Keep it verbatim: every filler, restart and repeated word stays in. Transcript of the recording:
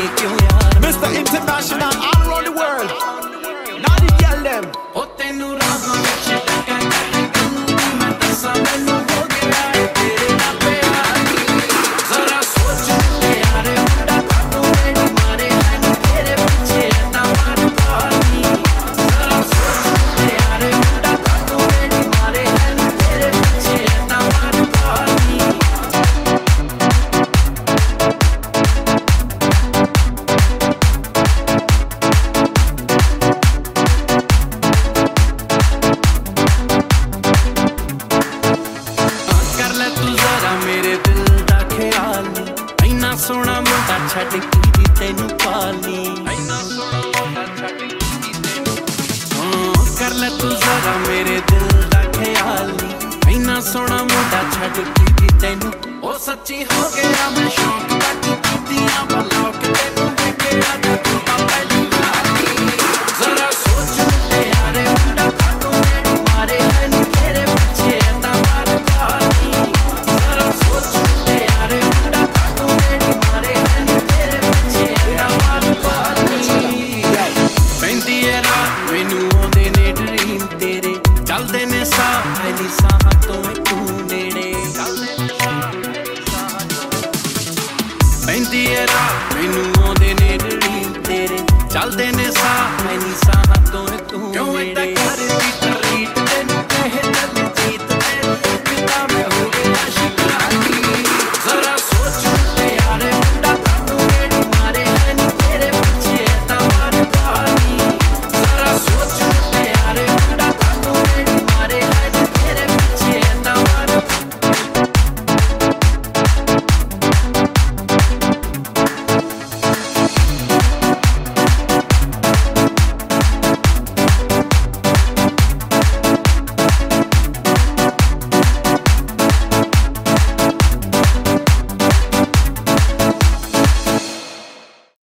क्यों यार Mister International all around the world. Now the girl them. ओ तेनू राहां विच टका टका मैं दस्सां मैनू हो गया है तेरे नाल प्यार जरा सोच ले यारे मुंडा काटू मेरी मारे है नी तेरे पीछे ना मार पानी जरा सोच ले यारे मुंडा काटू मेरी मारे है नी तेरे पीछे ना मार पानी मेरे दिल दा ख्याल इन्ना सोना मुंडा छड्ड की तैनू पाली इन्ना सोना मुंडा छड्ड की तैनू हां कर ले तू जरा मेरे दिल दा ख्याल इन्ना सोना मुंडा छड्ड की तैनू ओ सच्ची हो गया मैं शौक तक कीतियां बलौक